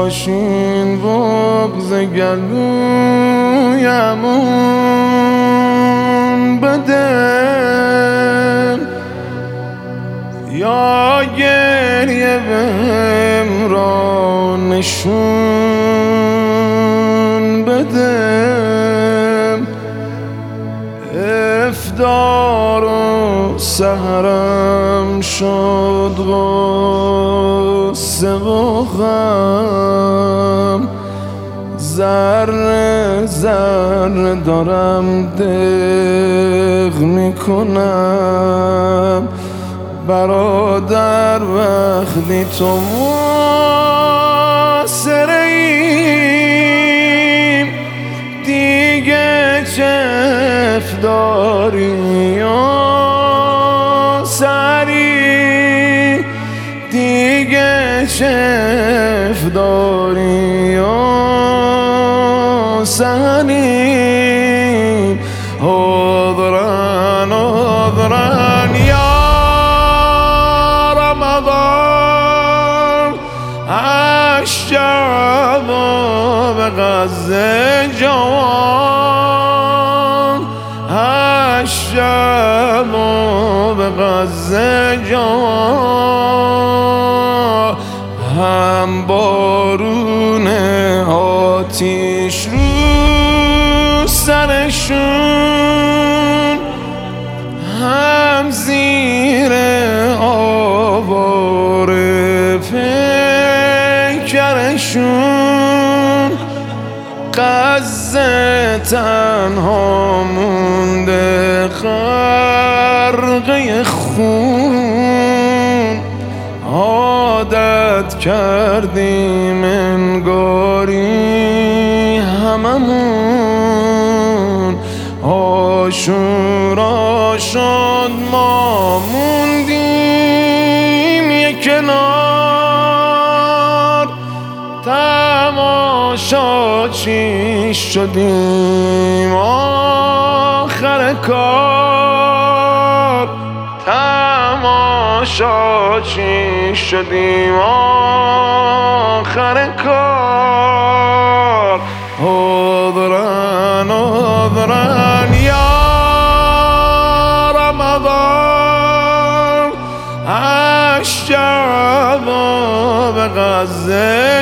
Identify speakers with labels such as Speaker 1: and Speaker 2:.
Speaker 1: باشین بغض گلویمون بده یا گریه بهم را نشون بده افطار و سحرم شد غصه و غم ذره ذره دارم دق میکنم برادر وقتی تو محاصره‌ایم دیگه چف داری یا سری دیگه چف داری یا سری عذرن عذرن یا رمضان الشعب به غزه جوان الشعب به غزه جوان هم بارون آتیش رو سرشون هم زیر آوار پیکرشون غزه تنها مونده غرقه خون عادت کردیم انگاری هممون عاشورا شد ما موندیم یک کنار تماشاچی شدیم آخر کار تماشاچی شدیم آخر کار عذرن عذرن یا رمضان الشعب به غزه